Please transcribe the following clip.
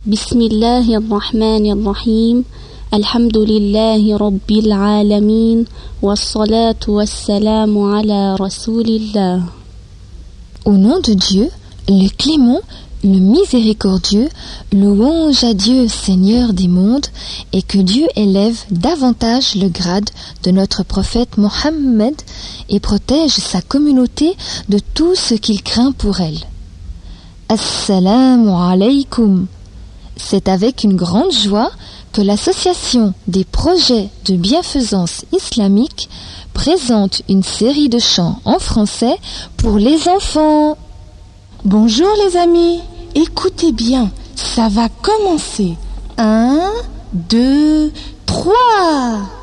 بسم الله الرحمن الرحيم الحمد لله رب العالمين والصلاة والسلام على رسول الله. Au nom de Dieu, le clément, le miséricordieux, louange à Dieu, Seigneur des mondes, et que Dieu élève davantage le grade de notre prophète Mohammed et protège sa communauté de tout ce qu'il craint pour elle. Assalamu alaykum. C'est avec une grande joie que l'Association des projets de bienfaisance islamique présente une série de chants en français pour les enfants. Bonjour les amis, écoutez bien, ça va commencer. 1, 2, 3.